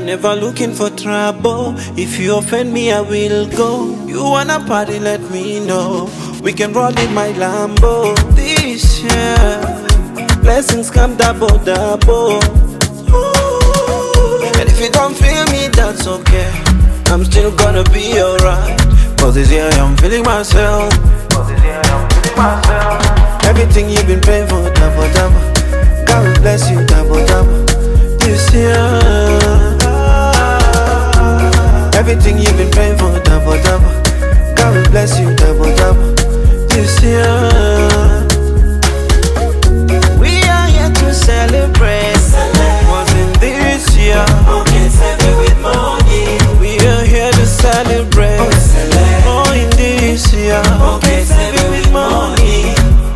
I'm never looking for trouble. If you offend me, I will go. You wanna party, let me know. We can roll in my Lambo. This year, blessings come double, double. Ooh. And if you don't feel me, that's okay. I'm still gonna be alright. Cause this year I'm feeling myself. Everything you've been praying for, double, double. God will bless you, double, double. This year, everything you've been praying for, double, double. God will bless you, double, double. This year, we are here to celebrate. Wasn't this year? Okay, celebrate with money. We are here to celebrate. Oh, in this year. Okay, celebrate with money.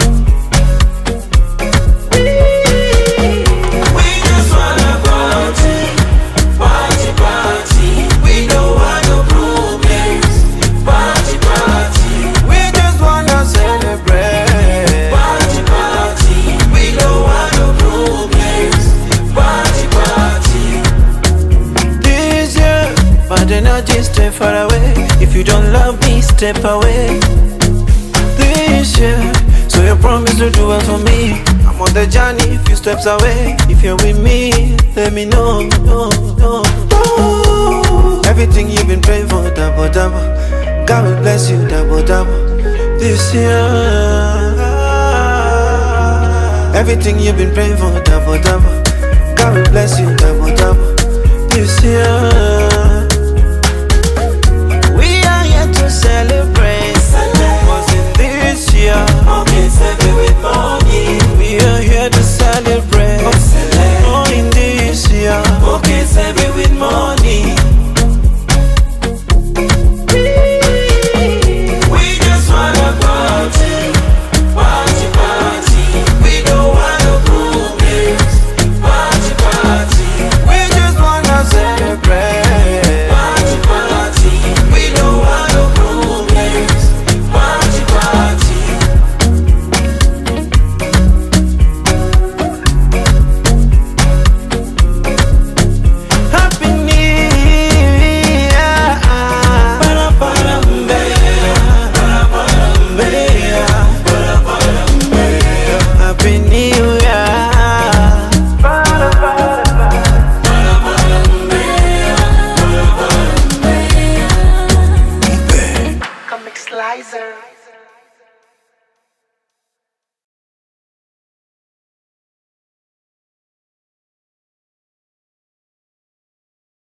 Energy, stay far away. If you don't love me, step away. This year, so you promise to do it for me. I'm on the journey, few steps away. If you're with me, let me know. No, no, no. Everything you've been praying for, double, double. God will bless you, double, double. This year, everything you've been praying for, double, double. God will bless you, double, double. This year.